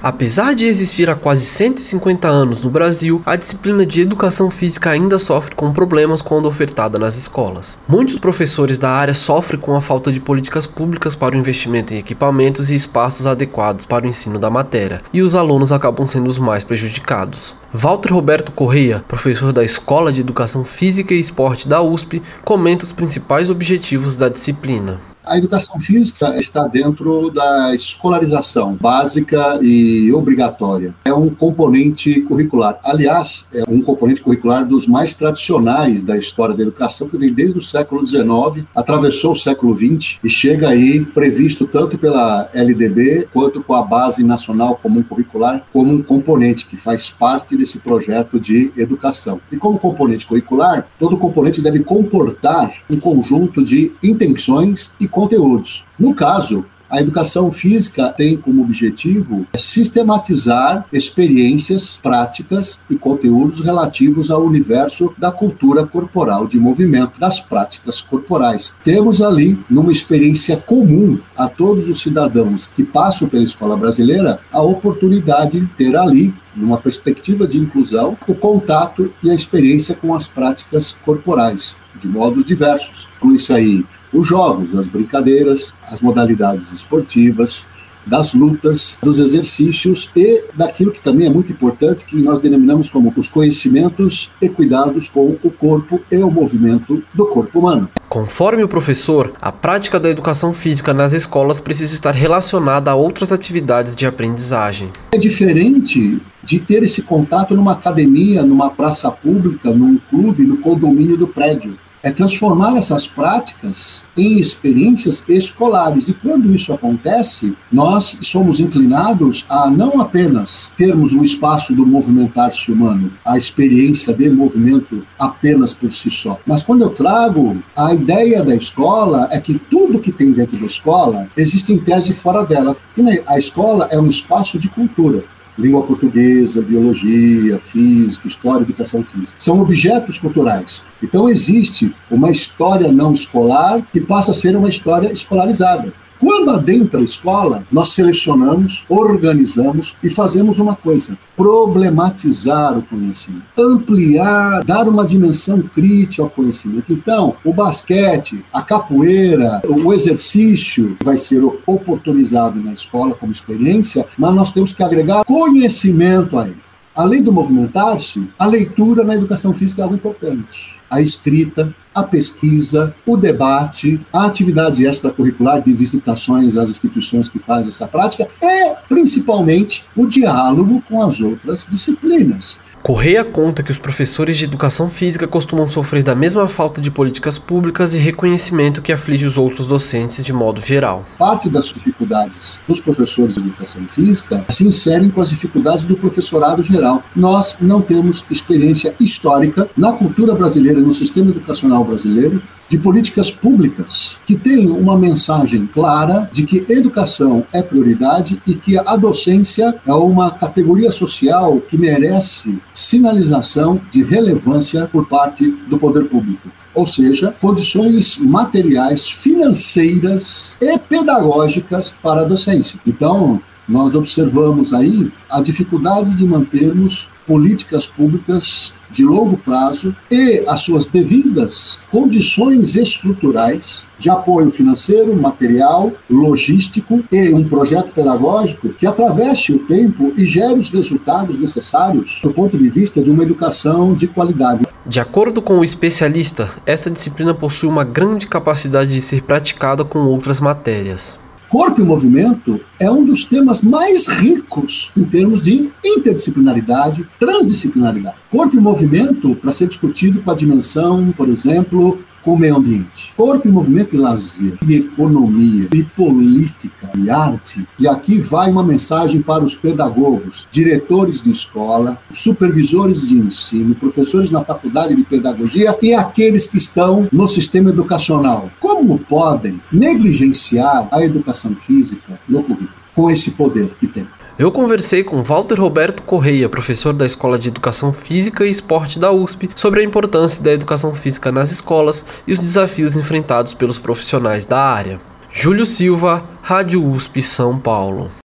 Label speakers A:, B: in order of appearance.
A: Apesar de existir há quase 150 anos no Brasil, a disciplina de educação física ainda sofre com problemas quando ofertada nas escolas. Muitos professores da área sofrem com a falta de políticas públicas para o investimento em equipamentos e espaços adequados para o ensino da matéria, e os alunos acabam sendo os mais prejudicados. Walter Roberto Correia, professor da Escola de Educação Física e Esporte da USP, comenta os principais objetivos da disciplina.
B: A educação física está dentro da escolarização básica e obrigatória. É um componente curricular. Aliás, é um componente curricular dos mais tradicionais da história da educação, que vem desde o século XIX, atravessou o século XX e chega aí previsto tanto pela LDB quanto com a Base Nacional Comum Curricular como um componente que faz parte desse projeto de educação. E como componente curricular, todo componente deve comportar um conjunto de intenções e conteúdos. No caso, a educação física tem como objetivo sistematizar experiências, práticas e conteúdos relativos ao universo da cultura corporal de movimento, das práticas corporais. Temos ali, numa experiência comum a todos os cidadãos que passam pela escola brasileira, a oportunidade de ter ali, numa perspectiva de inclusão, o contato e a experiência com as práticas corporais, de modos diversos. Com isso aí, os jogos, as brincadeiras, as modalidades esportivas, das lutas, dos exercícios e daquilo que também é muito importante, que nós denominamos como os conhecimentos e cuidados com o corpo e o movimento do corpo humano.
A: Conforme o professor, a prática da educação física nas escolas precisa estar relacionada a outras atividades de aprendizagem.
B: É diferente de ter esse contato numa academia, numa praça pública, num clube, no condomínio do prédio. É transformar essas práticas em experiências escolares. E quando isso acontece, nós somos inclinados a não apenas termos um espaço do movimentar-se humano, a experiência de movimento apenas por si só. Mas quando eu trago a ideia da escola, é que tudo que tem dentro da escola existe em tese fora dela. A escola é um espaço de cultura. Língua portuguesa, biologia, física, história, educação física. São objetos culturais. Então existe uma história não escolar que passa a ser uma história escolarizada. Quando adentra a escola, nós selecionamos, organizamos e fazemos uma coisa: problematizar o conhecimento, ampliar, dar uma dimensão crítica ao conhecimento. Então, o basquete, a capoeira, o exercício vai ser oportunizado na escola como experiência, mas nós temos que agregar conhecimento a ele. Além do movimentar-se, a leitura na educação física é algo importante. A escrita, a pesquisa, o debate, a atividade extracurricular de visitações às instituições que fazem essa prática e, principalmente, o diálogo com as outras disciplinas.
A: Correia conta que os professores de educação física costumam sofrer da mesma falta de políticas públicas e reconhecimento que aflige os outros docentes de modo geral.
B: Parte das dificuldades dos professores de educação física se inserem com as dificuldades do professorado geral. Nós não temos experiência histórica na cultura brasileira, no sistema educacional brasileiro, de políticas públicas que tenham uma mensagem clara de que educação é prioridade e que a docência é uma categoria social que merece sinalização de relevância por parte do poder público. Ou seja, condições materiais, financeiras e pedagógicas para a docência. Então, nós observamos aí a dificuldade de mantermos políticas públicas de longo prazo e as suas devidas condições estruturais de apoio financeiro, material, logístico e um projeto pedagógico que atravesse o tempo e gere os resultados necessários do ponto de vista de uma educação de qualidade.
A: De acordo com o especialista, esta disciplina possui uma grande capacidade de ser praticada com outras matérias.
B: Corpo e movimento é um dos temas mais ricos em termos de interdisciplinaridade, transdisciplinaridade. Corpo e movimento para ser discutido com a dimensão, por exemplo, com o meio ambiente. Corpo e movimento e lazer, e economia, e política, e arte. E aqui vai uma mensagem para os pedagogos, diretores de escola, supervisores de ensino, professores na faculdade de pedagogia e aqueles que estão no sistema educacional. Como podem negligenciar a educação física no currículo com esse poder que tem?
A: Eu conversei com Walter Roberto Correia, professor da Escola de Educação Física e Esporte da USP, sobre a importância da educação física nas escolas e os desafios enfrentados pelos profissionais da área. Júlio Silva, Rádio USP São Paulo.